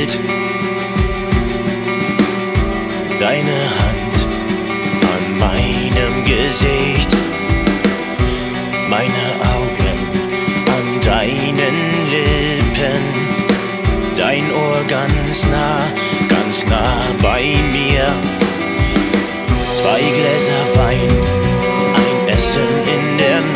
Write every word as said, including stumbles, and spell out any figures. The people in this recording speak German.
Welt. Deine Hand an meinem Gesicht, meine Augen an deinen Lippen, dein Ohr ganz nah, ganz nah bei mir. Zwei Gläser Wein